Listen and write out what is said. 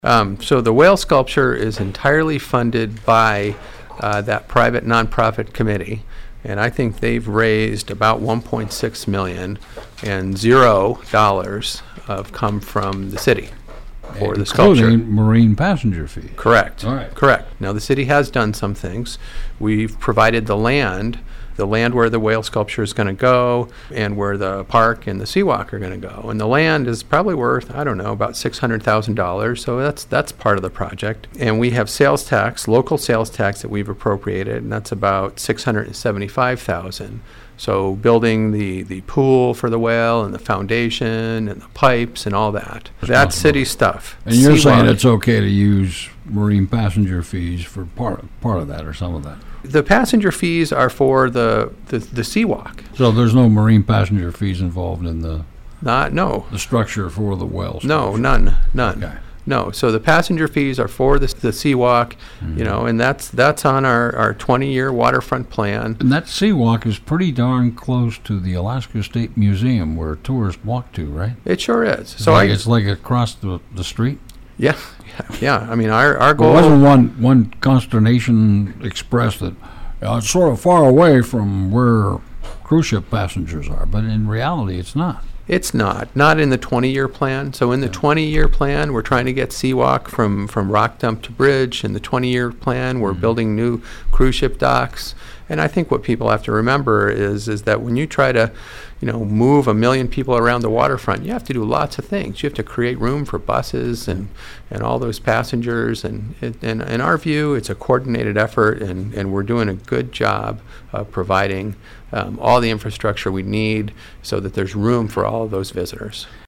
So the whale sculpture is entirely funded by that private nonprofit committee, and I think they've raised about $1.6 million, and $0 have come from the city for the sculpture. Including marine passenger fee. Correct. All right. Correct. Now, the city has done some things. We've provided the land where the whale sculpture is going to go and where the park and the Seawalk are going to go. And the land is probably worth, I don't know, about $600,000. So that's part of the project. And we have sales tax, local sales tax that we've appropriated, and that's about $675,000. So building the pool for the whale and the foundation and the pipes and all that. That's city stuff. And you're saying Seawalk, it's okay to use marine passenger fees for part of that or some of that? the passenger fees are for the Seawalk. So there's no marine passenger fees involved in the No, structure for the whales? no, none. Okay. No, so the passenger fees are for the Seawalk, and that's on our 20-year waterfront plan. And that Seawalk is pretty darn close to the Alaska State Museum where tourists walk to, right? It sure is. It's like across the street? Yeah. I mean, our goal. There wasn't one consternation expressed that it's sort of far away from where cruise ship passengers are, but in reality, it's not. It's not in the 20-year plan. So in the 20-year plan, we're trying to get Seawalk from rock dump to bridge. In the 20-year plan, we're building new cruise ship docks. And I think what people have to remember is that when you try to, move 1 million people around the waterfront, you have to do lots of things. You have to create room for buses and all those passengers. And in our view, it's a coordinated effort, and we're doing a good job of providing all the infrastructure we need so that there's room for all of those visitors.